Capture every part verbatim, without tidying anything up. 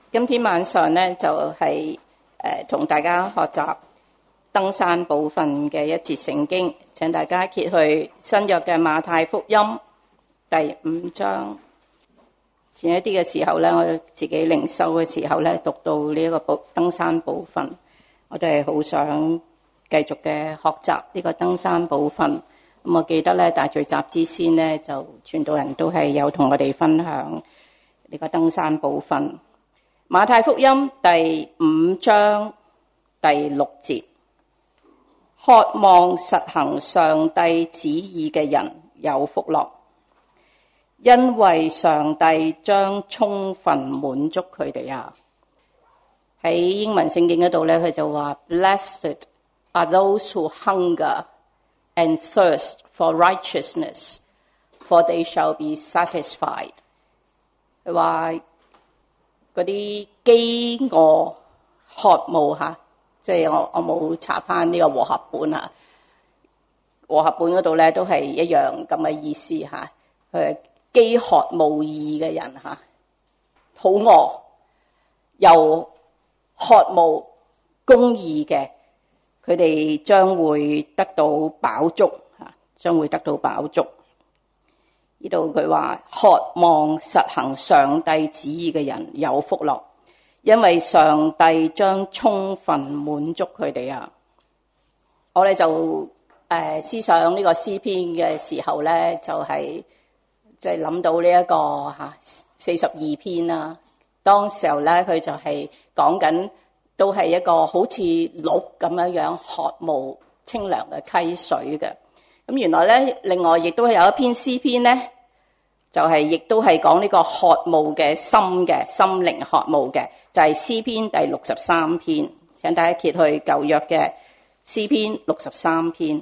今天晚上咧就係誒同大家學習登山寶訓嘅一節聖經，請大家揭去新約嘅馬太福音第五章。前一啲嘅時候咧，我自己靈修嘅時候咧，讀到呢一個寶登山寶訓，我哋係好想繼續嘅學習呢個登山寶訓。咁我記得咧，大聚集之先咧，就傳道人都係有同我哋分享呢個登山寶訓。馬太福音第五章第六節，渴望實行上帝旨意嘅人有福樂，因為上帝將充分滿足佢哋啊。喺英文聖經嗰度咧，佢就話 Blessed are those who hunger and thirst for righteousness, for they shall be satisfied。佢話嗰啲飢餓渴慕吓，即係我我冇查翻呢個和合本啊，和合本嗰度咧都係一樣咁嘅意思吓，佢飢渴慕義嘅人吓，肚餓又渴慕公義嘅，佢哋將會得到飽足吓，將會得到飽足。呢度佢話渴望實行上帝旨意嘅人有福樂，因為上帝將充分滿足佢哋啊。我哋就誒、呃、思想呢個詩篇嘅時候咧，就係即係諗到呢、這、一個吓四十二篇啦。當時候咧，佢就係講緊都係一個好似鹿咁樣樣渴慕清涼嘅溪水嘅。咁原來咧，另外亦都係有一篇詩篇咧，就係亦都係講呢個渴慕嘅心嘅心靈渴慕嘅，就係詩篇第六十三篇。請大家揭去舊約嘅詩篇六十三篇。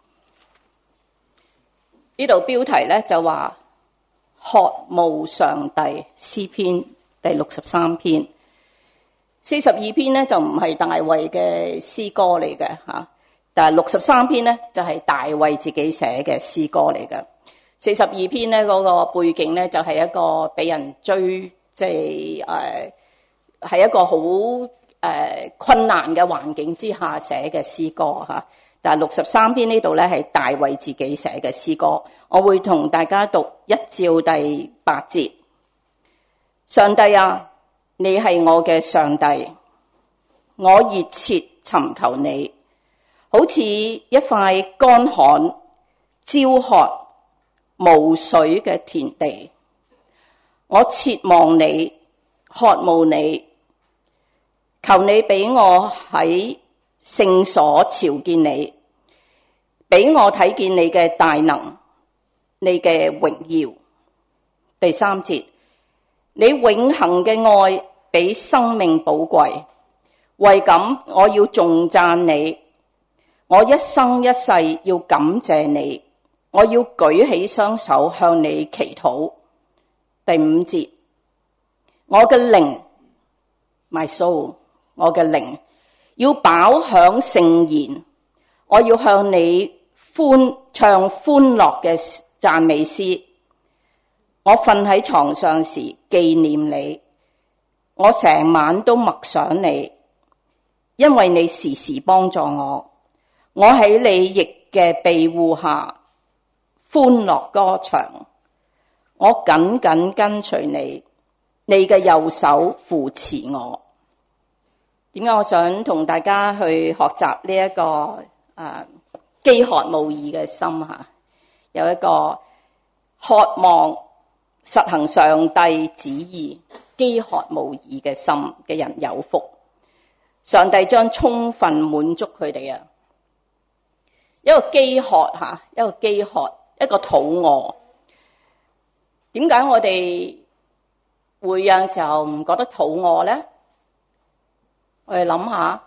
呢度標題咧就話渴慕上帝，詩篇第六十三篇。四十二篇咧就唔係大衛嘅詩歌嚟嘅吓。但係六十三篇咧就係大衛自己寫嘅詩歌嚟嘅。四十二篇咧嗰個背景咧就係一個俾人追，即係誒係一個好誒困難嘅環境之下寫嘅詩歌吓。但係六十三篇呢度咧係大衛自己寫嘅詩歌。我會同大家讀一至第八節。上帝啊，你係我嘅上帝，我熱切尋求你。好似一塊乾旱、焦渴、無水嘅田地，我切望你，渴慕你，求你俾我喺聖所朝見你，俾我睇見你嘅大能，你嘅榮耀。第三節，你永恆嘅愛比生命寶貴，為咁我要頌讚你。我一生一世要感謝你，我要舉起雙手向你祈禱。第五節，我嘅靈 my soul 我嘅靈要飽享聖言，我要向你歡唱歡樂嘅讚美詩。我瞓喺床上時紀念你，我成晚都默想你，因為你時時幫助我。我喺你翼嘅庇護下歡樂歌唱，我緊緊跟隨你，你嘅右手扶持我。點解我想同大家去學習呢一個誒飢渴慕義嘅心吓？有一個渴望實行上帝旨意、飢渴慕義嘅心嘅人有福，上帝將充分滿足佢哋啊！一個飢渴吓，一個飢渴，一個肚餓。點解我哋會有陣時候唔覺得肚餓咧？我哋諗下，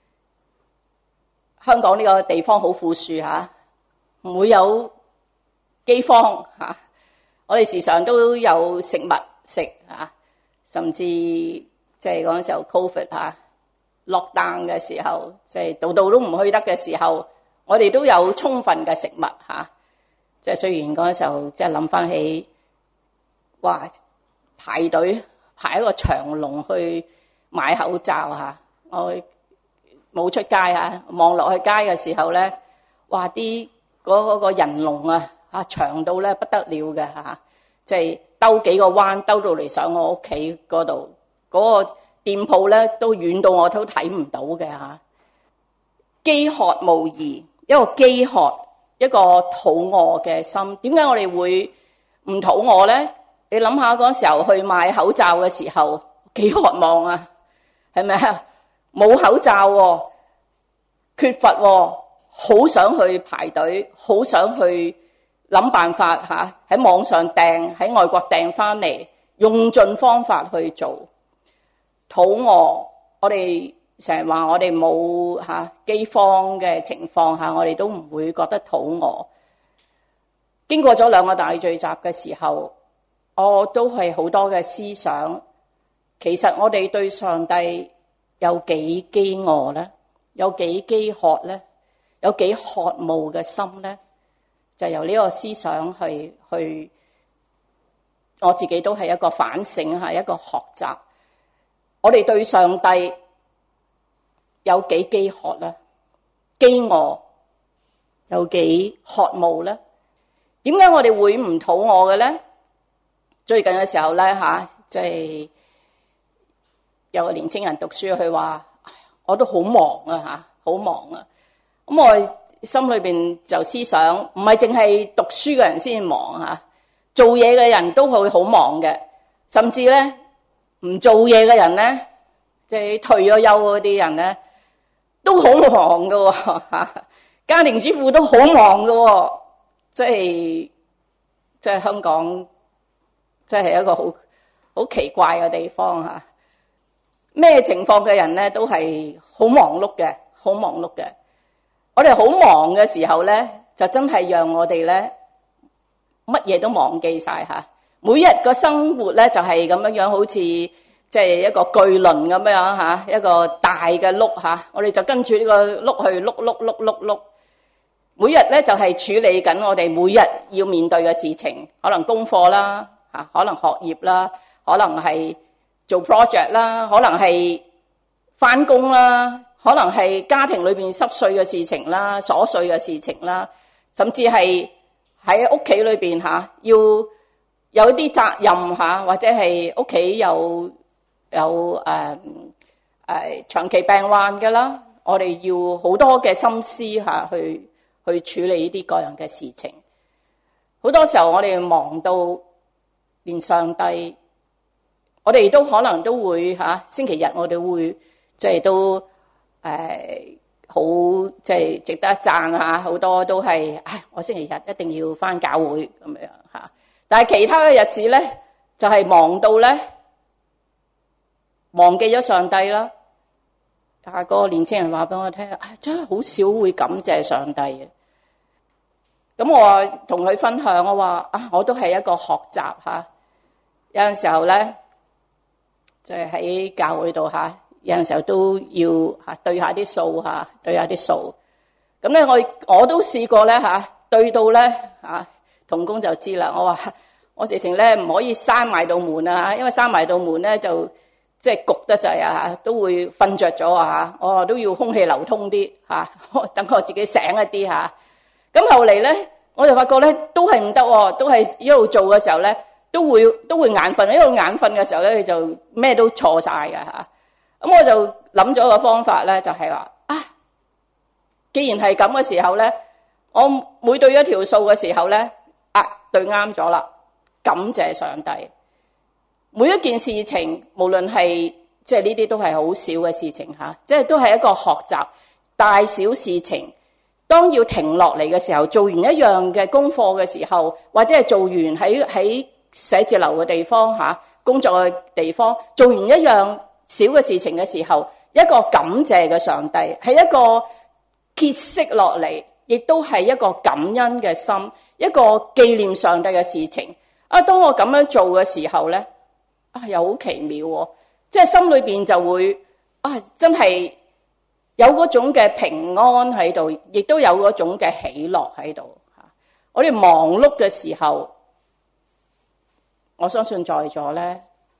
香港呢個地方好富庶吓，唔會有饑荒吓。我哋時常都有食物食吓，甚至即係嗰陣時候 Covid 吓，lock down 嘅時候，即係度度都唔去得嘅時候。我哋都有充分嘅食物吓，即係雖然嗰陣時候即係諗翻起，哇排隊排一個長龍去買口罩嚇，我冇出街嚇，望落去街嘅時候咧，哇啲嗰個人龍啊嚇長到咧不得了嘅嚇，即係兜幾個彎兜到嚟上我屋企嗰度，嗰個店鋪咧都遠到我都睇唔到嘅嚇。飢渴慕義，一個飢渴，一個肚餓嘅心。點解我哋會唔肚餓咧？你諗下嗰時候去買口罩嘅時候幾渴望啊，係咪啊？冇口罩喎，缺乏喎，好想去排隊，好想去諗辦法嚇，喺網上訂，喺外國訂翻嚟，用盡方法去做。肚餓，我哋成日話我哋冇嚇饑荒嘅情況下，我哋都唔會覺得肚餓。經過咗兩個大聚集嘅時候，我都係好多嘅思想。其實我哋對上帝有幾飢餓咧？有幾飢渴咧？有幾渴慕嘅心咧？就由呢個思想去去，我自己都係一個反省，係一個學習。我哋對上帝有幾飢渴咧？飢餓有幾渴慕咧？點解我哋會唔肚餓嘅咧？最近嘅時候咧吓，即係有個年青人讀書，佢話我都好忙啊吓，好忙啊。咁我心裏邊就思想，唔係淨係讀書嘅人先忙吓，做嘢嘅人都會好忙嘅，甚至咧唔做嘢嘅人咧，即係退咗休嗰啲人咧，都好忙噶吓，家庭主婦都好忙噶，即係即係香港，即係一個好好奇怪嘅地方吓。咩情況嘅人咧，都係好忙碌嘅，好忙碌嘅。我哋好忙嘅時候咧，就真係讓我哋咧乜嘢都忘記晒吓。每日個生活咧就係咁樣樣，好似即係一個巨輪咁樣吓，一個大嘅碌吓。我哋就跟住呢個碌去碌碌碌碌碌。每日咧就係處理緊我哋每日要面對嘅事情，可能功課啦吓，可能學業啦，可能係做 project 啦，可能係返工啦，可能係家庭裏邊濕碎嘅事情啦，瑣碎嘅事情啦，甚至係喺屋企裏邊吓，要有啲責任吓，或者係屋企有有誒誒長期病患嘅啦，我哋要好多嘅心思吓去去處理呢啲各樣嘅事情。好多時候我哋忙到連上帝，我哋都可能都會吓，星期日我哋會即係都誒好即係值得讚吓，好多都係唉，我星期日一定要返教會咁樣吓。但係其他嘅日子咧，就係忙到咧忘記咗上帝啦。但係嗰個年青人話俾我聽，唉，真係好少會感謝上帝嘅。咁我同佢分享，我話啊，我都係一個學習吓。有陣時候咧，就係喺教會度吓，有陣時候都要吓對下啲數吓，對下啲數。咁咧，我我都試過咧吓，對到咧吓，同工就知啦。我話我直情咧唔可以閂埋道門啊，因為閂埋道門咧就即係焗得滯啊，都會瞓着咗啊。我話都要空氣流通啲吓，等我自己醒一啲吓。咁後嚟咧，我就發覺咧都係唔得，都係一路做嘅時候咧，都會都會眼瞓，一路眼瞓嘅時候咧，你就咩都錯晒㗎吓。咁我就諗咗個方法咧，就係話啊，既然係咁嘅時候咧，我每對一條數嘅時候咧，啊對啱咗啦，感謝上帝。每一件事情，無論係即係呢啲都係好少嘅事情吓，即係都係一個學習，大小事情。當要停落嚟嘅時候，做完一樣嘅功課嘅時候，或者係做完喺喺寫字樓嘅地方吓，工作嘅地方，做完一樣小嘅事情嘅時候，一個感謝嘅上帝，係一個歇息落嚟，亦都係一個感恩嘅心，一個紀念上帝嘅事情。啊，當我咁樣做嘅時候咧，啊又好奇妙喎，即係心裏邊就會啊真係有嗰種嘅平安喺度，亦都有嗰種嘅喜樂喺度吓。我哋忙碌嘅時候，我相信在座咧，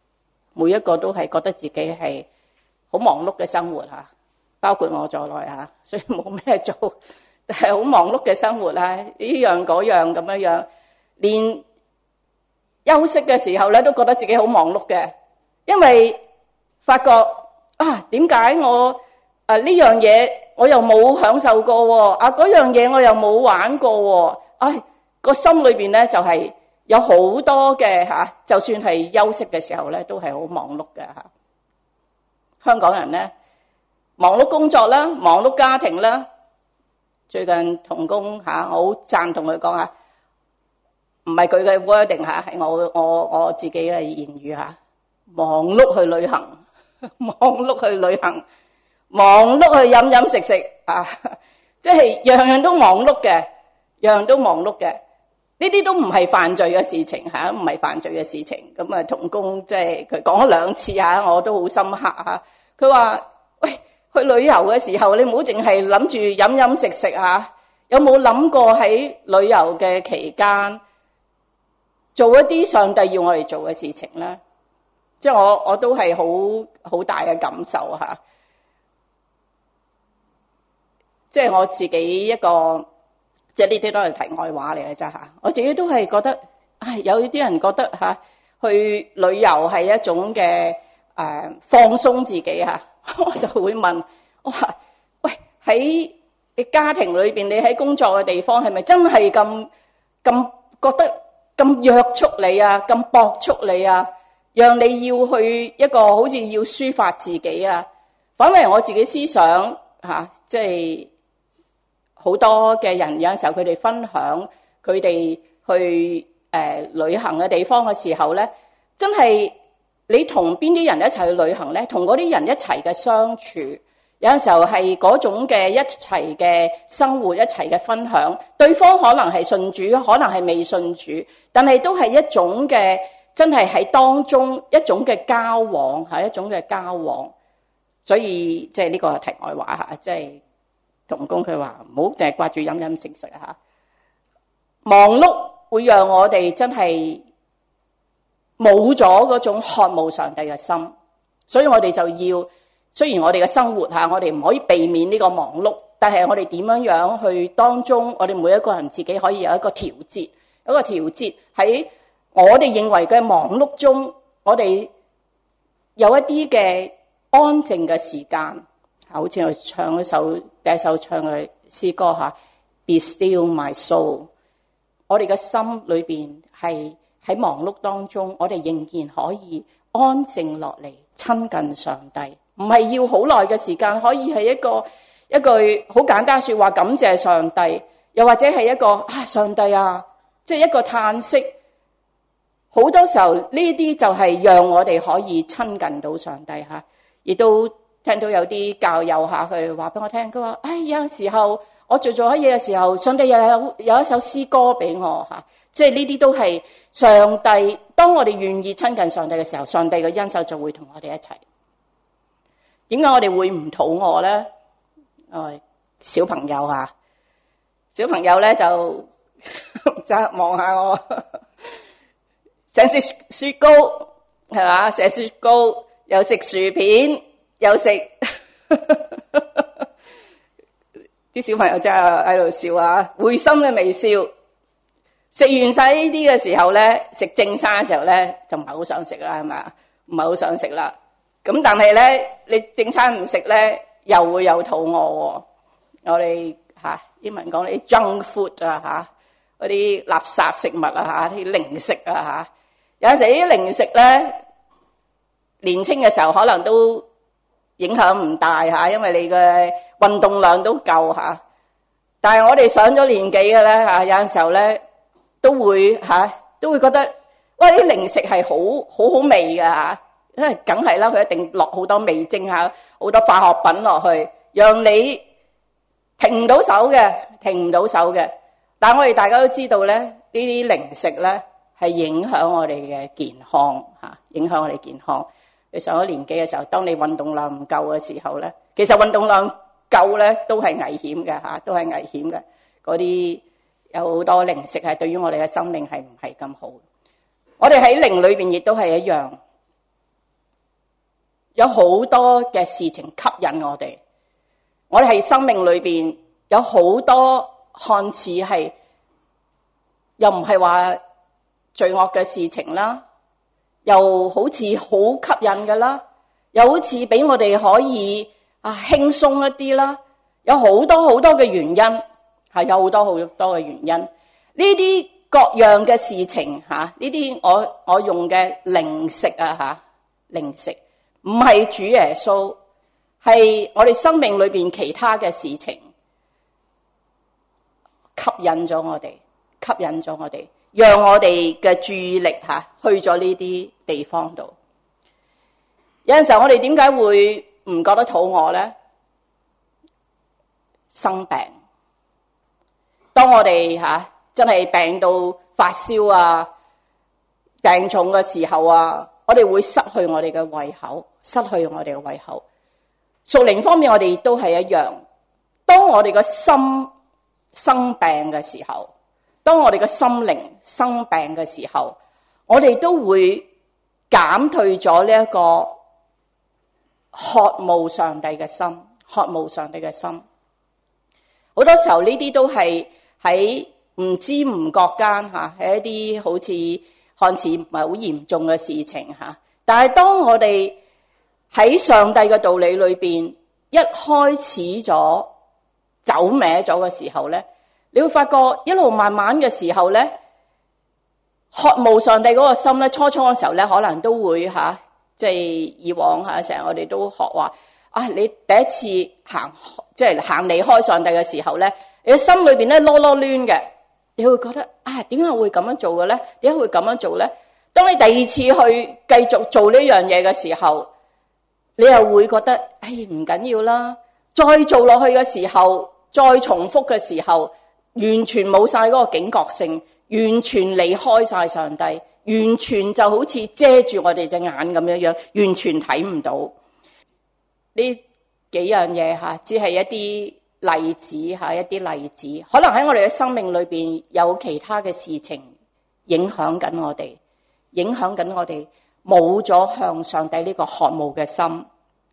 每一個都係覺得自己係好忙碌嘅生活嚇，包括我在內嚇，所以冇咩做，但係好忙碌嘅生活啊，呢樣嗰樣咁樣樣，連休息嘅時候咧都覺得自己好忙碌嘅，因為發覺啊點解我啊呢樣嘢我又冇享受過喎，啊嗰樣嘢我又冇玩過喎，唉個心裏邊咧就係有好多嘅嚇，就算係休息嘅時候咧都係好忙碌嘅嚇。香港人咧忙碌工作啦，忙碌家庭啦。最近同工嚇，我好贊同佢講嚇，唔係佢嘅 wording 嚇，係我我我自己嘅言語嚇。忙碌去旅行，忙碌去旅行，忙碌去飲飲食食啊！即係樣樣都忙碌嘅，樣樣都忙碌嘅。呢啲都唔係犯罪嘅事情嚇，唔係犯罪嘅事情。咁啊，同工即係佢講咗兩次嚇，我都好深刻嚇。佢話：喂，去旅遊嘅時候，你唔好淨係諗住飲飲食食嚇，有冇諗過喺旅遊嘅期間做一啲上帝要我哋做嘅事情咧？即係我我都係好好大嘅感受嚇。即係我自己一個。即係呢啲都係題外話嚟嘅啫嚇，我自己都係覺得，唉，有啲人覺得嚇，去旅遊係一種嘅誒放鬆自己嚇，我就會問，我話，喂，喺你家庭裏邊，你喺工作嘅地方係咪真係咁咁覺得咁約束你啊，咁駁束你啊，讓你要去一個好似要抒發自己啊？反為我自己思想嚇，即係。好多嘅人有陣時候佢哋分享佢哋去誒、呃、旅行嘅地方嘅時候咧，真係你同邊啲人一齊去旅行咧？同嗰啲人一齊嘅相處，有陣時候係嗰種嘅一齊嘅生活，一齊嘅分享。對方可能係信主，可能係未信主，但係都係一種嘅真係喺當中一種嘅交往，係一種嘅交往。所以即係呢個係題外話嚇，即係。同工佢話唔好淨係掛住飲飲食食嚇，忙碌會讓我哋真係冇咗嗰種渴慕上帝嘅心，所以我哋就要，雖然我哋嘅生活嚇，我哋唔可以避免呢個忙碌，但係我哋點樣樣去當中，我哋每一個人自己可以有一個調節，一個調節喺我哋認為嘅忙碌中，我哋有一啲嘅安靜嘅時間。好似我唱一首第一首唱嘅詩歌嚇 ，Be still my soul。我哋嘅心裏邊係喺忙碌當中，我哋仍然可以安靜落嚟親近上帝，唔係要好耐嘅時間，可以係一個一句好簡單説話感謝上帝，又或者係一個啊上帝啊，即係一個嘆息。好多時候呢啲就係讓我哋可以親近到上帝嚇，亦都。聽到有啲教友下佢話俾我聽，佢話：唉，有時候我做做一嘢嘅時候，上帝又有有一首詩歌俾我嚇，即係呢啲都係上帝。當我哋願意親近上帝嘅時候，上帝嘅恩手就會同我哋一齊。點解我哋會唔肚餓咧？誒，小朋友嚇，小朋友咧就就望下我，成食雪糕係嘛？食雪糕又食薯片。有食啲小朋友真係喺度笑啊，會心嘅微笑。食完晒呢啲嘅時候咧，食正餐嘅時候咧，就唔係好想食啦，係咪？唔係好想食啦。咁但係咧，你正餐唔食咧，又會有肚餓喎。我哋嚇英文講啲 junk food 啊嚇，嗰啲垃圾食物啊嚇，啲零食啊嚇。有陣時啲零食咧，年青嘅時候可能都影響唔大嚇，因為你嘅運動量都夠嚇。但係我哋上咗年紀嘅咧嚇，有陣時候咧都會嚇，都會覺得哇啲零食係好好好味㗎嚇，因為梗係啦，佢一定落好多味精嚇，好多化學品落去，讓你停唔到手嘅，停唔到手嘅。但係我哋大家都知道咧，呢啲零食咧係影響我哋嘅健康嚇，影響我哋健康。你上咗年紀嘅時候，當你運動量唔夠嘅時候咧，其實運動量夠咧都係危險嘅嚇，都係危險嘅。嗰啲有好多零食係對於我哋嘅生命係唔係咁好。我哋喺靈裏邊亦都係一樣， 有好多嘅事情吸引我哋。我哋係生命裏邊有好多看似係又唔係話罪惡嘅事情啦，又好似好吸引㗎啦，又好似俾我哋可以啊輕鬆一啲啦，有好多好多嘅原因，係有好多好多嘅原因。呢啲各樣嘅事情嚇，呢啲我我用嘅零食啊嚇，零食唔係主耶穌，係我哋生命裏邊其他嘅事情吸引咗我哋，吸引咗我哋，讓我哋嘅注意力嚇去咗呢啲地方度。有陣時候我哋點解會唔覺得肚餓咧？生病，當我哋嚇真係病到發燒啊、病重嘅時候啊，我哋會失去我哋嘅胃口，失去我哋嘅胃口。屬靈方面我哋都係一樣，當我哋嘅心生病嘅時候，當我哋嘅心靈生病嘅時候，我哋都會減退咗呢一個渴慕上帝嘅心，渴慕上帝嘅心。好多時候呢啲都係喺唔知唔覺間嚇，係一啲好似看似唔係好嚴重嘅事情嚇。但係當我哋喺上帝嘅道理裏邊一開始咗走歪咗嘅時候咧，你會發覺一路慢慢嘅時候咧，渴慕上帝嗰個心咧，初初嘅時候咧，可能都會嚇，即係以往嚇成日我哋都學話啊，你第一次行即係行離開上帝嘅時候咧，你嘅心裏邊咧囉囉攣嘅，你會覺得啊，點解會咁樣做嘅咧？點解會咁樣做咧？當你第二次去繼續做呢樣嘢嘅時候，你又會覺得唉，唔緊要啦。再做落去嘅時候，再重複嘅時候，完全冇晒嗰個警覺性，完全離開晒上帝，完全就好似遮住我哋隻眼咁樣樣，完全睇唔到。呢幾樣嘢吓，只係一啲例子吓，一啲例子，可能喺我哋嘅生命裏邊有其他嘅事情影響緊我哋，影響緊我哋冇咗向上帝呢個渴慕嘅心。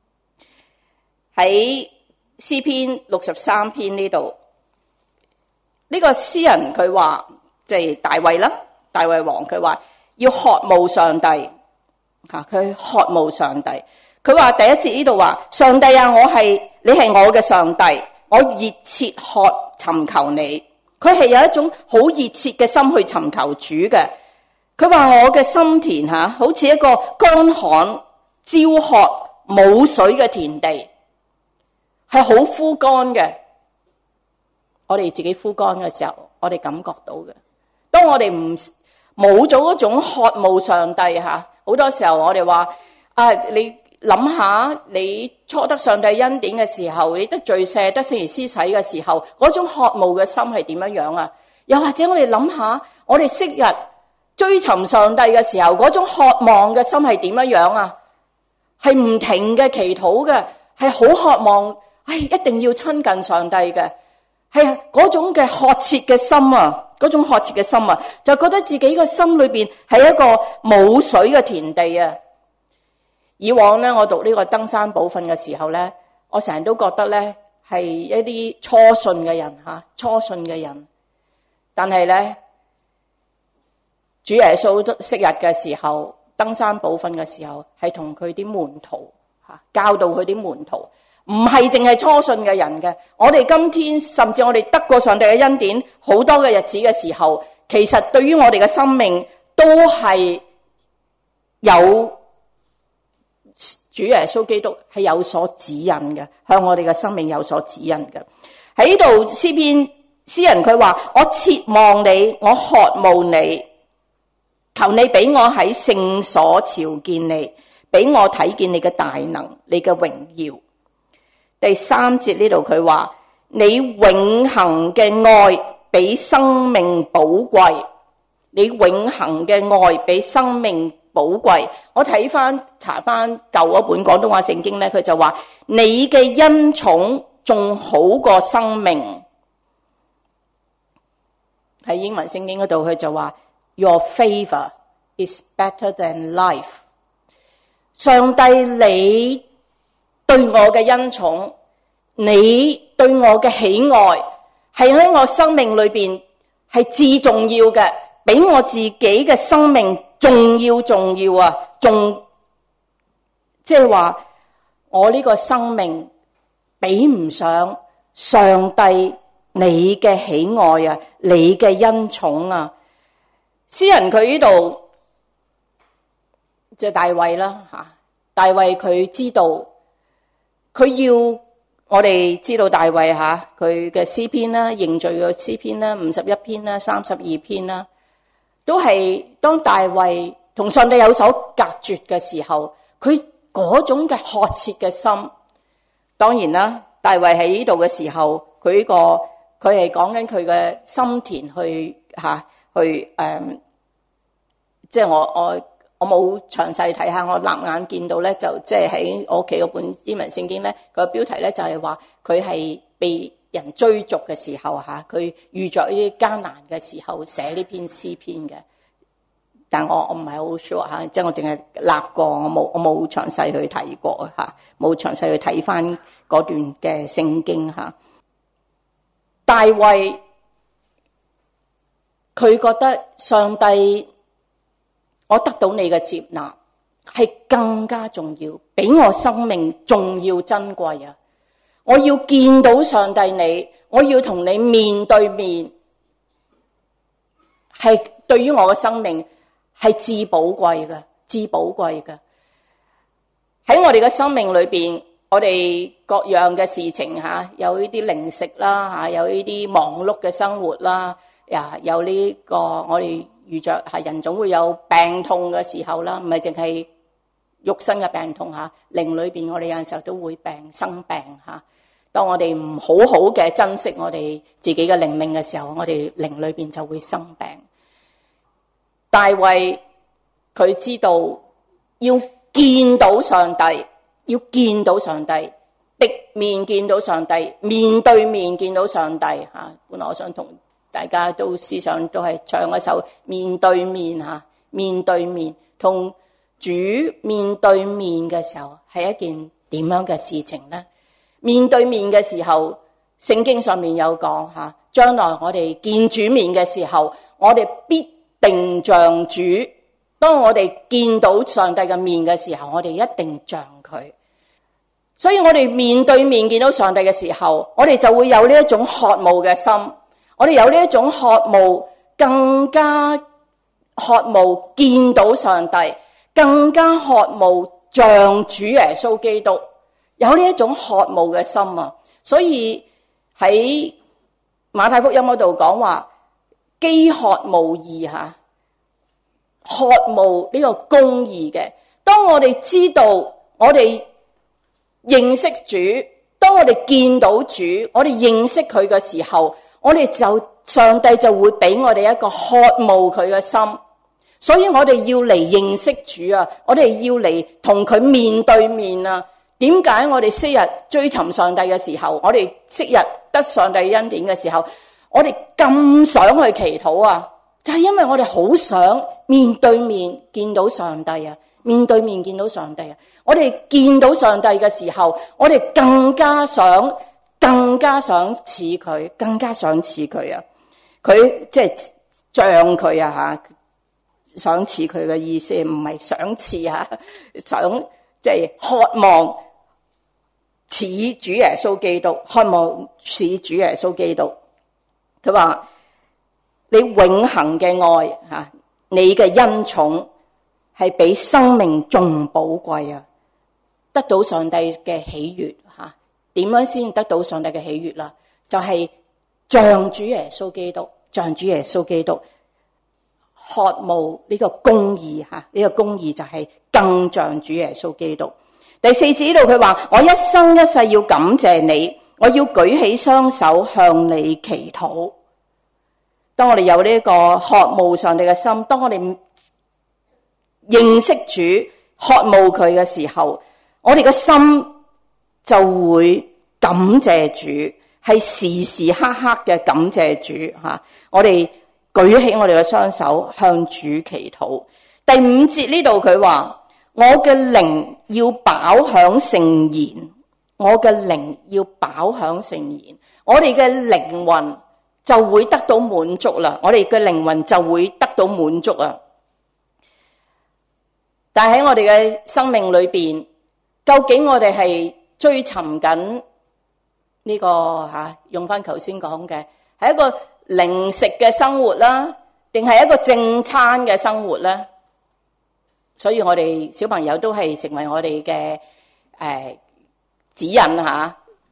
喺詩篇六十三篇呢度，呢個詩人佢話，即係大衛啦，大衛王佢話要渴慕上帝吓，佢渴慕上帝。佢話第一節呢度話，上帝啊，我係你係我嘅上帝，我熱切渴尋求你。佢係有一種好熱切嘅心去尋求主嘅。佢話我嘅心田吓，好似一個乾旱焦渴冇水嘅田地，係好枯乾嘅。我哋自己枯乾嘅時候，我哋感覺到嘅。當我哋唔冇咗嗰種渴慕上帝吓，好多時候我哋話啊，你諗下你初得上帝恩典嘅時候，你得罪赦得聖而施洗嘅時候，嗰種渴慕嘅心係點樣樣啊？又或者我哋諗下，我哋昔日追尋上帝嘅時候，嗰種渴望嘅心係點樣樣啊？係唔停嘅祈禱嘅，係好渴望，唉，一定要親近上帝嘅，係嗰種嘅渴切嘅心啊，嗰種渴切嘅心啊，就覺得自己嘅心裏邊係一個冇水嘅田地啊。以往咧，我讀呢個登山寶訓嘅時候咧，我成日都覺得咧係一啲初信嘅人吓，初信嘅人。但係咧，主耶穌昔日嘅時候，登山寶訓嘅時候，係同佢啲門徒吓教導佢啲門徒，唔係淨係初信嘅人嘅。我哋今天甚至我哋得過上帝嘅恩典，好多嘅日子嘅時候，其實對於我哋嘅生命都係有。主耶穌基督係有所指引嘅，向我哋嘅生命有所指引嘅。喺呢度詩篇詩人佢話，我切望你，我渴慕你，求你俾我喺聖所朝見你，俾我睇見你嘅大能，你嘅榮耀。第三節呢度佢話，你永恆嘅愛比生命寶貴，你永恆嘅愛比生命寶貴。我睇翻查翻舊嗰本廣東話聖經咧，佢就話你嘅恩寵仲好過生命。喺英文聖經嗰度佢就話 Your favor is better than life。上帝你對我嘅恩寵，你對我嘅喜愛，係喺我生命裏邊係至重要嘅，比我自己嘅生命重要重要啊！仲即係話我呢個生命比唔上上帝你嘅喜愛啊，你嘅恩寵啊！詩人佢呢度即係大衛啦吓，大衛佢知道佢要我哋知道大衛吓佢嘅詩篇啦，認罪嘅詩篇啦，五十一篇啦，三十二篇啦，都係當大衛同上帝有所隔絕嘅時候，佢嗰種嘅渴切嘅心。當然啦，大衛喺呢度嘅時候，佢呢個佢係講緊佢嘅心田去吓去誒，即係我我我冇詳細睇下，我立眼見到咧，就即係喺我屋企嗰本英文聖經咧，個標題咧就係話佢係被人追逐嘅時候吓，佢遇着呢啲艱難嘅時候寫呢篇詩篇嘅。但我我唔係好 sure 吓，即係我淨係立過，我冇我冇詳細去睇過吓，冇詳細去睇翻嗰段嘅聖經吓。大衛佢覺得上帝，我得到你嘅接納係更加重要，比我生命仲要珍貴啊！我要見到上帝你，我要同你面對面，係對於我嘅生命係至寶貴嘅，至寶貴嘅。喺我哋嘅生命裏邊，我哋各樣嘅事情吓，有呢啲零食啦吓，有呢啲忙碌嘅生活啦，呀，有呢個我哋遇着係人總會有病痛嘅時候啦，唔係淨係肉身嘅病痛吓，靈裏邊我哋有陣時候都會病生病吓。當我哋唔好好嘅珍惜我哋自己嘅靈命嘅時候，我哋靈裏邊就會生病。大衛佢知道要見到上帝，要見到上帝，敵面見到上帝，面對面見到上帝吓。本來我想同大家都思想都係唱一首面對面吓，面對面同主面對面嘅時候係一件點樣嘅事情呢？面對面嘅時候，聖經上面有講吓，將來我哋見主面嘅時候，我哋必定像主。當我哋見到上帝嘅面嘅時候，我哋一定像佢。所以我哋面對面見到上帝嘅時候，我哋就會有呢一種渴慕嘅心，我哋有呢一種渴慕，更加渴慕見到上帝，更加渴慕像主耶穌基督，有呢一種渴慕嘅心啊！所以喺馬太福音嗰度講話，飢渴慕義吓，渴慕呢個公義嘅。當我哋知道我哋認識主，當我哋見到主，我哋認識佢嘅時候，我哋就上帝就會俾我哋一個渴慕佢嘅心。所以我哋要嚟認識主啊，我哋要嚟同佢面對面啊。點解我哋昔日追尋上帝嘅時候，我哋昔日得上帝恩典嘅時候，我哋咁想去祈禱啊？就係因為我哋好想面對面見到上帝啊，面對面見到上帝啊。我哋見到上帝嘅時候，我哋更加想，更加想似佢，更加想似佢啊。佢即係像佢啊吓，想似佢嘅意思唔係想似吓，想即係渴望似主耶穌基督，渴望似主耶穌基督。佢話你永恒嘅愛吓，你嘅恩寵係比生命仲寶貴啊！得到上帝嘅喜悅吓，點樣先得到上帝嘅喜悅啦？就係像主耶穌基督，像主耶穌基督，渴慕呢個公義吓，呢個公義就係更像主耶穌基督。第四節呢度佢話，我一生一世要感謝你，我要舉起雙手向你祈禱。當我哋有呢個渴慕上帝嘅心，當我哋認識主、渴慕佢嘅時候，我哋嘅心就會感謝主，係時時刻刻嘅感謝主吓。我哋舉起我哋嘅雙手向主祈禱。第五節呢度佢話，我嘅靈要飽享聖言， 我嘅靈要飽享聖言，我哋嘅靈魂就會得到滿足啦，我哋嘅靈魂就會得到滿足啊！但係喺我哋嘅生命裏邊，究竟我哋係追尋緊呢個吓，用翻頭先講嘅，係一個零食嘅生活啦，定係一個正餐嘅生活咧？所以我哋小朋友都係成為我哋嘅誒指引吓，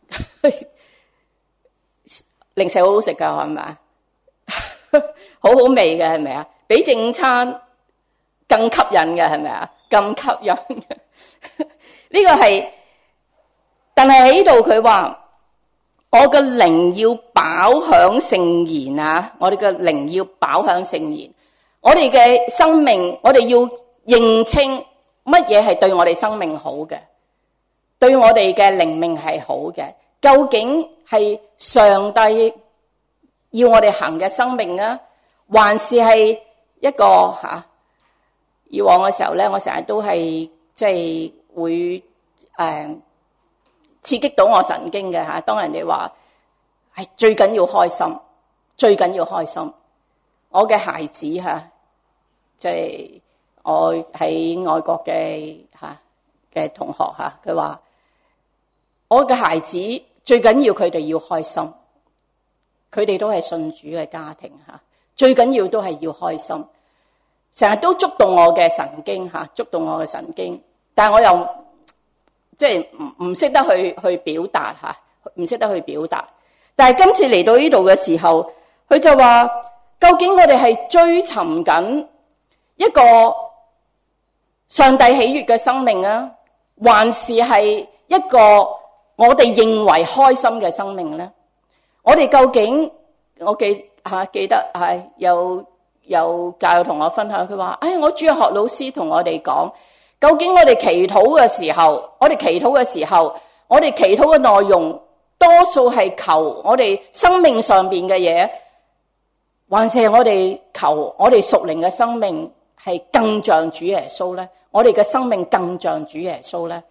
零食好好食噶，係咪啊？好好味嘅，係咪啊？比正餐更吸引嘅，係咪啊？咁吸引嘅，呢個係，但係喺度佢話，我嘅靈要飽享聖言啊！我哋嘅靈要飽享聖言，我哋嘅生命，我哋要認清乜嘢係對我哋生命好嘅，對我哋嘅靈命係好嘅。究竟係上帝要我哋行嘅生命啊，還是係一個吓？啊以往嘅時候咧，我成日都係即係會誒、呃、刺激到我神經嘅吓。當人哋話係最緊要開心，最緊要開心。我嘅孩子吓，即係我喺外國嘅吓嘅同學吓，佢話我嘅孩子最緊要佢哋要開心，佢哋都係信主嘅家庭吓，最緊要都係要開心。成日都觸動我嘅神經吓，觸動我嘅神經，但係我又即係唔唔識得去去表達吓，唔識得去表達。但係今次嚟到呢度嘅時候，佢就話：究竟我哋係追尋緊一個上帝喜悅嘅生命啊，還是係一個我哋認為開心嘅生命咧？我哋究竟我記吓記得係有。有教友同我分享，佢話：哎，我主日學老師同我哋講，究竟我哋祈禱嘅時候，我哋祈禱嘅時候，我哋祈禱嘅內容，多數係求我哋生命上邊嘅嘢，還是係我哋求我哋屬靈嘅生命係更像主耶穌咧？我哋嘅生命更像主耶穌咧？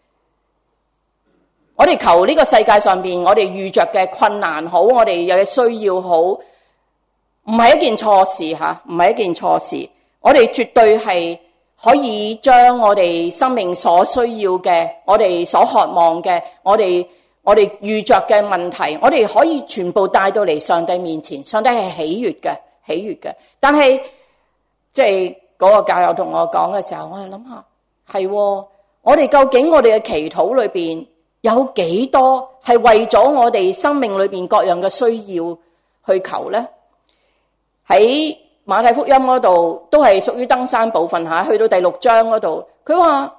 我哋求呢個世界上邊，我哋遇着嘅困難好，我哋有嘅需要好。唔係一件錯事吓，唔係一件錯事。我哋絕對係可以將我哋生命所需要嘅，我哋所渴望嘅，我哋我哋遇着嘅問題，我哋可以全部帶到嚟上帝面前。上帝係喜悅嘅，喜悅嘅。但係即係嗰個教友同我講嘅時候，我係諗下，係我哋究竟我哋嘅祈禱裏邊有幾多係為咗我哋生命裏邊各樣嘅需要去求咧？喺馬太福音嗰度都係屬於登山部分吓，去到第六章嗰度，佢話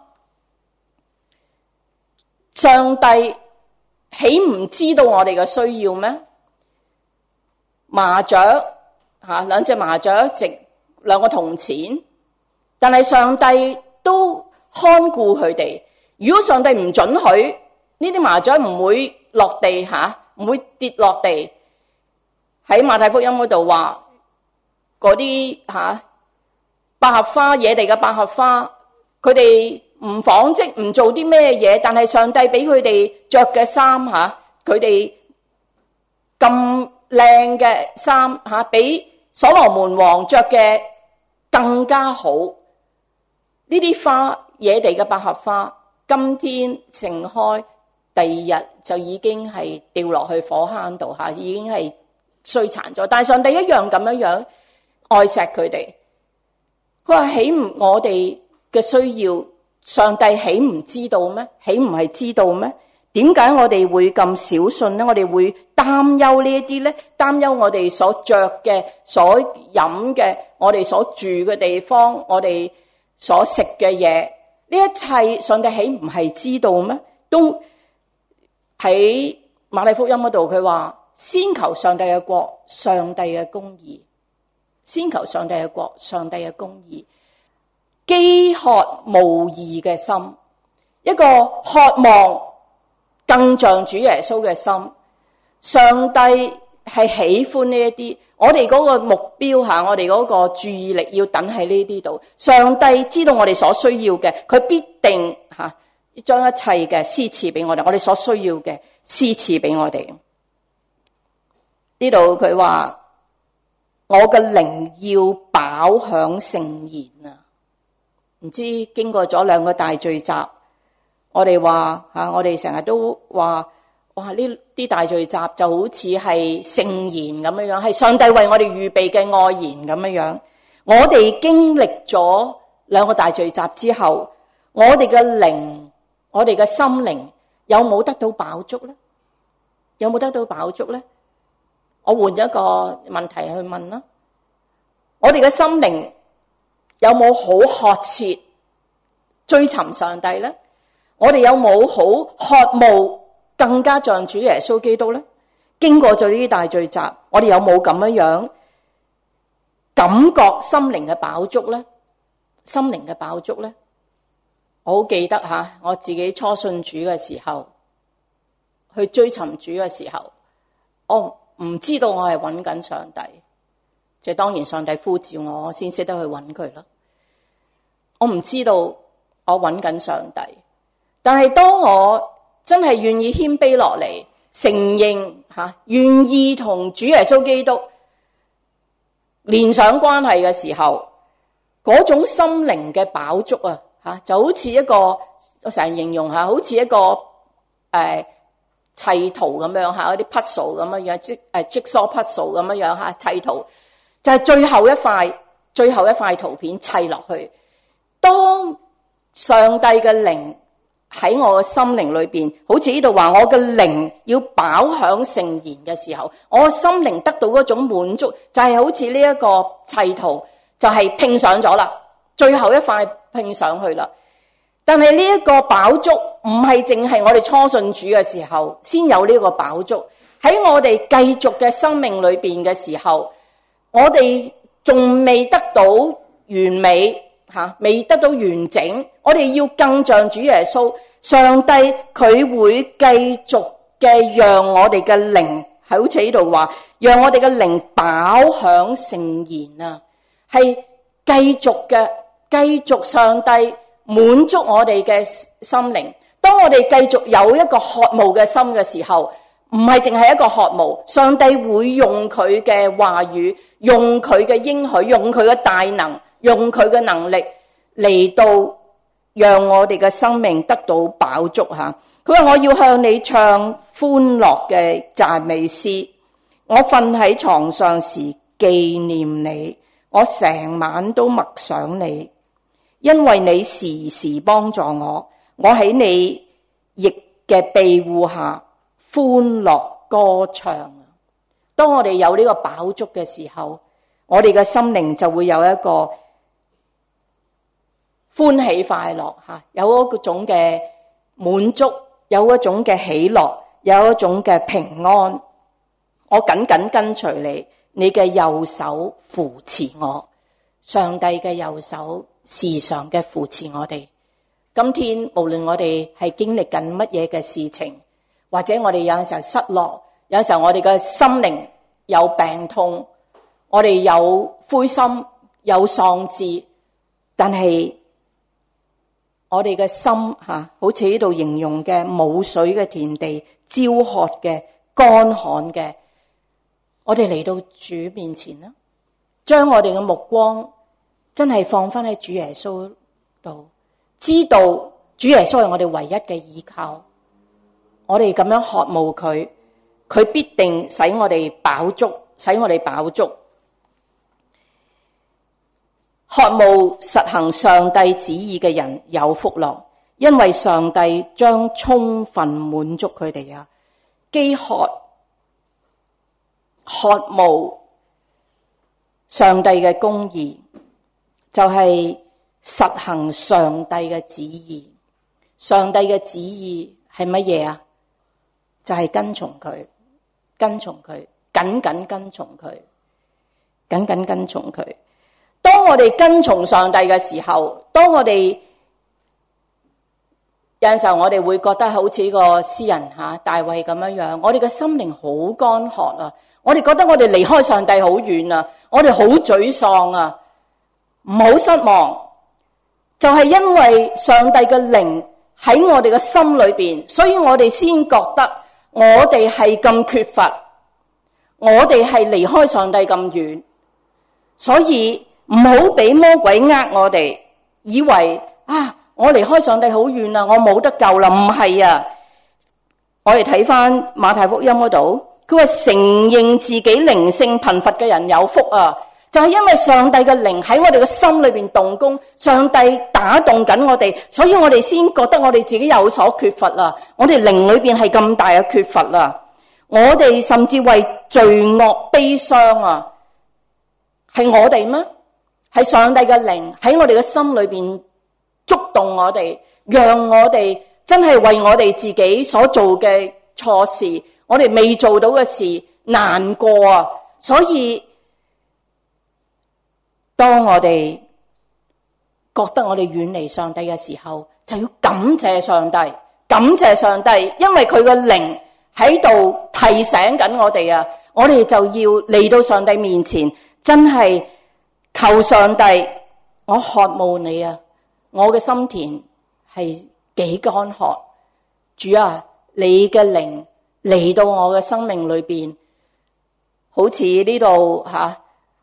上帝豈唔知道我哋嘅需要咩？麻雀吓，兩隻麻雀值兩個銅錢，但係上帝都看顧佢哋。如果上帝唔准許呢啲麻雀唔會落地吓，唔會跌落地。喺馬太福音嗰度話。嗰啲吓百合花，野地嘅百合花，佢哋唔紡織，唔做啲咩嘢，但係上帝俾佢哋着嘅衫吓，佢哋咁靚嘅衫吓，比所羅門王着嘅更加好。呢啲花，野地嘅百合花，今天盛開，第二日就已經係掉落去火坑度吓，已經係衰殘咗。但係上帝一樣咁樣樣。愛錫佢哋，佢話豈唔我哋嘅需要，上帝豈唔知道咩？豈唔係知道咩？點解我哋會咁小信呢？我哋會擔憂呢一啲咧？擔憂我哋所着嘅、所飲嘅、我哋所住嘅地方、我哋所食嘅嘢，呢一切上帝豈唔係知道咩？都喺馬太福音嗰度，佢話先求上帝嘅國、上帝嘅公義。先求上帝嘅國，上帝嘅公義，飢渴慕義嘅心，一個渴望更像主耶穌嘅心。上帝係喜歡呢一啲，我哋嗰個目標吓，我哋嗰個注意力要等喺呢啲度。上帝知道我哋所需要嘅，佢必定吓將一切嘅施賜俾我哋，我哋所需要嘅施賜俾我哋。呢度佢話我嘅靈要飽享盛筵啊！唔知經過咗兩個大聚集，我哋話吓，我哋成日都話，哇！呢啲大聚集就好似係盛筵咁樣樣，係上帝為我哋預備嘅愛筵咁樣樣。我哋經歷咗兩個大聚集之後，我哋嘅靈，我哋嘅心靈有冇得到飽足咧？有冇得到飽足咧？我換咗一個問題去問啦，我哋嘅心靈有冇好渴切追尋上帝咧？我哋有冇好渴慕更加像主耶穌基督咧？經過咗呢啲大聚集，我哋有冇咁樣樣感覺心靈嘅飽足咧？心靈嘅飽足咧？我好記得吓，我自己初信主嘅時候，去追尋主嘅時候，我唔知道我係揾緊上帝，即係當然上帝呼召我，我先識得去揾佢咯。我唔知道我揾緊上帝，但係當我真係願意謙卑落嚟，承認吓，願意同主耶穌基督連上關係嘅時候，嗰種心靈嘅飽足啊，吓就好似一個，我成日形容下，好似一個誒。呃砌圖咁樣吓，嗰啲 puzzle 咁樣樣，即誒 jigsaw puzzle 咁樣樣吓，砌圖就係、是、最後一塊，最後一塊圖片砌落去。當上帝嘅靈喺我嘅心靈裏邊，好似呢度話我嘅靈要飽享盛筵嘅時候，我嘅心靈得到嗰種滿足，就係、是、好似呢一個砌圖，就係拼上咗啦，最後一塊拼上去啦。但係呢一個飽足唔係淨係我哋初信主嘅時候先有呢個飽足，喺我哋繼續嘅生命裏邊嘅時候，我哋仲未得到完美吓，未得到完整，我哋要更像主耶穌，上帝佢會繼續嘅讓我哋嘅靈，係好似呢度話，讓我哋嘅靈飽享盛筵啊，係繼續嘅，繼續上帝滿足我哋嘅心靈。當我哋繼續有一個渴慕嘅心嘅時候，唔係淨係一個渴慕，上帝會用佢嘅話語，用佢嘅應許，用佢嘅大能，用佢嘅能力嚟到讓我哋嘅生命得到飽足吓。佢話我要向你唱歡樂嘅讚美詩，我瞓喺床上時紀念你，我成晚都默想你。因為你時時幫助我，我喺你翼嘅庇護下歡樂歌唱。當我哋有呢個飽足嘅時候，我哋嘅心靈就會有一個歡喜快樂吓，有一種嘅滿足，有一種嘅喜樂，有一種嘅平安。我緊緊跟隨你，你嘅右手扶持我，上帝嘅右手時常嘅扶持我哋。今天無論我哋係經歷緊乜嘢嘅事情，或者我哋有陣時候失落，有陣時候我哋嘅心靈有病痛，我哋有灰心，有喪志，但係我哋嘅心吓，好似呢度形容嘅冇水嘅田地，焦渴嘅，乾旱嘅，我哋嚟到主面前啦，將我哋嘅目光真係放翻喺主耶穌度，知道主耶穌係我哋唯一嘅依靠。我哋咁樣渴慕佢，佢必定使我哋飽足，使我哋飽足。渴慕實行上帝旨意嘅人有福樂，因為上帝將充分滿足佢哋啊！飢渴渴慕上帝嘅公義，就係實行上帝嘅旨意。上帝嘅旨意係乜嘢啊？就係跟從佢，跟從佢，緊緊跟從佢，緊緊跟從佢。當我哋跟從上帝嘅時候，當我哋有陣時候我哋會覺得好似個詩人吓大衛咁樣樣，我哋嘅心靈好乾渴啊！我哋覺得我哋離開上帝好遠啊，我哋好沮喪啊，唔好失望，就係因為上帝嘅靈喺我哋嘅心裏邊，所以我哋先覺得我哋係咁缺乏，我哋係離開上帝咁遠，所以唔好俾魔鬼呃我哋，以為啊我離開上帝好遠啦，我冇得救啦。唔係啊，我哋睇翻馬太福音嗰度，佢話承認自己靈性貧乏嘅人有福啊，就係因為上帝嘅靈喺我哋嘅心裏邊動工，上帝打動緊我哋，所以我哋先覺得我哋自己有所缺乏啦。我哋靈裏邊係咁大嘅缺乏啦，我哋甚至為罪惡悲傷啊，係我哋咩？係上帝嘅靈喺我哋嘅心裏邊觸動我哋，讓我哋真係為我哋自己所做嘅錯事，我哋未做到嘅事難過啊。所以當我哋覺得我哋遠離上帝嘅時候，就要感謝上帝，感謝上帝，因為佢嘅靈喺度提醒緊我哋啊，我哋就要嚟到上帝面前，真係求上帝，我渴慕你啊，我嘅心田係幾乾渴，主啊，你嘅靈嚟到我嘅生命裏邊，好似呢度吓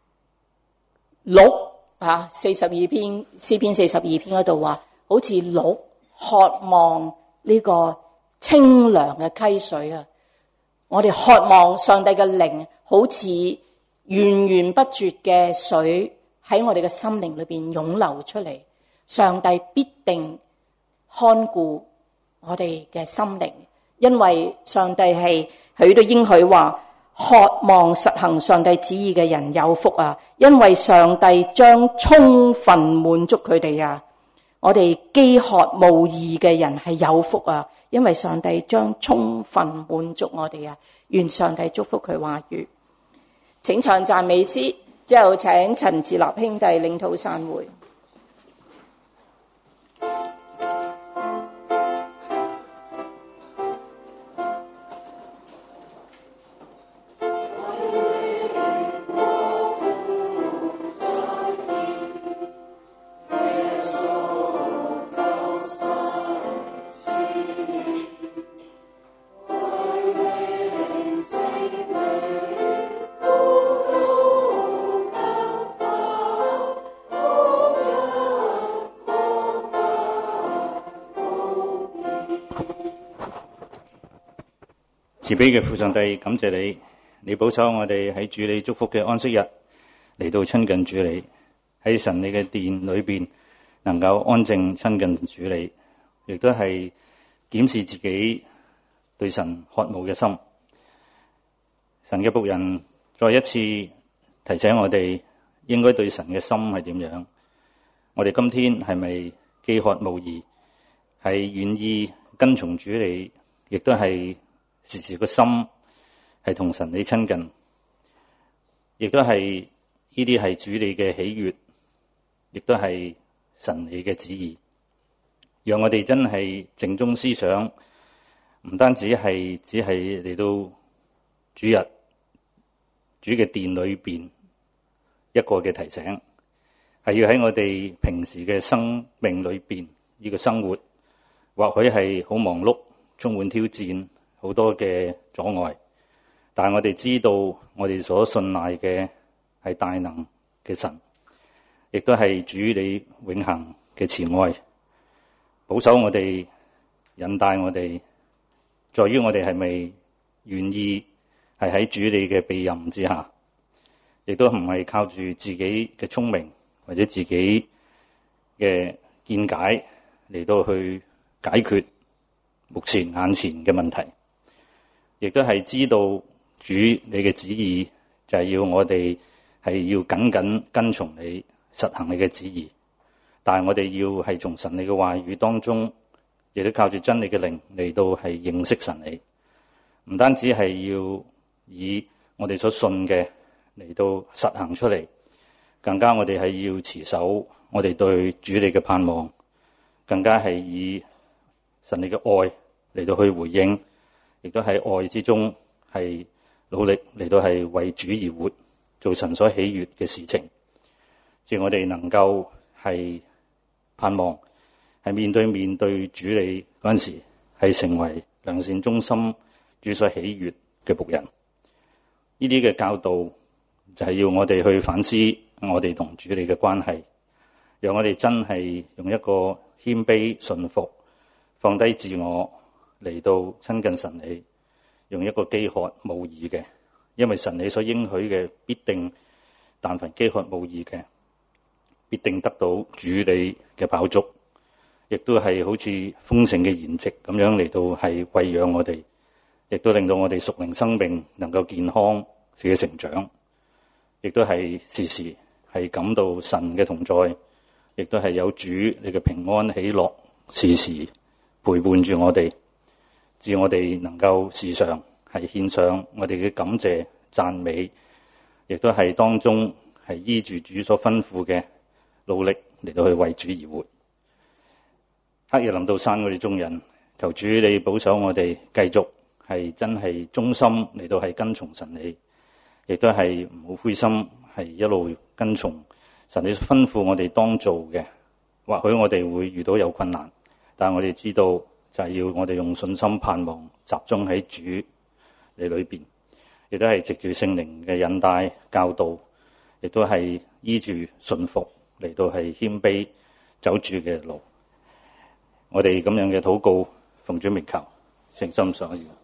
鹿吓四十二篇詩篇四十二篇嗰度話，好似鹿渴望呢個清涼嘅溪水啊！我哋渴望上帝嘅靈，好似源源不絕嘅水喺我哋嘅心靈裏邊湧流出嚟。上帝必定看顧我哋嘅心靈，因為上帝係佢都應許話，渴望實行上帝旨意嘅人有福啊！因為上帝將充分滿足佢哋啊！我哋飢渴慕義嘅人係有福啊！因為上帝將充分滿足我哋啊！願上帝祝福佢話語。請唱讚美詩，之後請陳志立兄弟領禱散會。 慈悲嘅父上帝，感謝你，你保守我哋喺主你祝福嘅安息日嚟到親近主你，喺神你嘅殿裏邊能夠安靜親近主你，亦都係檢視自己對神渴慕嘅心。神嘅僕人再一次提醒我哋應該對神嘅心係點樣。我哋今天係咪飢渴慕義，係願意跟從主你，亦都係時時個心係同神你親近，亦都係呢啲係主你嘅喜悅，亦都係神你嘅旨意。讓我哋真係靜中思想，唔單止係只係嚟到主日主嘅殿裏邊一個嘅提醒，係要喺我哋平時嘅生命裏邊呢個生活，或許係好忙碌，充滿挑戰，好多嘅阻礙，但係我哋知道我哋所信賴嘅係大能嘅神，亦都係主你永恆嘅慈愛，保守我哋，引帶我哋，在於我哋係咪願意係喺主你嘅庇蔭之下，亦都唔係靠住自己嘅聰明或者自己嘅見解嚟到去解決目前眼前嘅問題。亦都係知道主你嘅旨意就係要我哋係要緊緊跟從你，實行你嘅旨意。但係我哋要係從神你嘅話語當中，亦都靠住真理嘅靈嚟到係認識神你。唔單止係要以我哋所信嘅嚟到實行出嚟，更加我哋係要持守我哋對主你嘅盼望，更加係以神你嘅愛嚟到去回應。亦都喺愛之中係努力嚟到係為主而活，做神所喜悅嘅事情。只要我哋能夠係盼望係面對面對主你嗰陣時，係成為良善忠心、主所喜悅嘅僕人。呢啲嘅教導就係要我哋去反思我哋同主你嘅關係，讓我哋真係用一個謙卑順服、放低自我嚟到親近神你，用一個飢渴慕義嘅，因為神你所應許嘅必定，但凡飢渴慕義嘅，必定得到主你嘅飽足，亦都係好似豐盛嘅筵席咁樣嚟到係餵養我哋，亦都令到我哋屬靈生命能夠健康自己成長，亦都係時時係感到神嘅同在，亦都係有主你嘅平安喜樂時時陪伴住我哋，致我哋能夠時常係獻上我哋嘅感謝讚美，亦都係當中係依住主所吩咐嘅努力嚟到去為主而活。黑夜臨到山，我哋眾人求主你保守我哋繼續係真係忠心嚟到係跟從神你，亦都係唔好灰心，係一路跟從神你吩咐我哋當做嘅。或許我哋會遇到有困難，但係我哋知道就係要我哋用信心盼望集中喺主你裏邊，亦都係藉住聖靈嘅引帶教導，亦都係依住順服嚟到係謙卑走住嘅路。我哋咁樣嘅禱告奉主名求，誠心所願。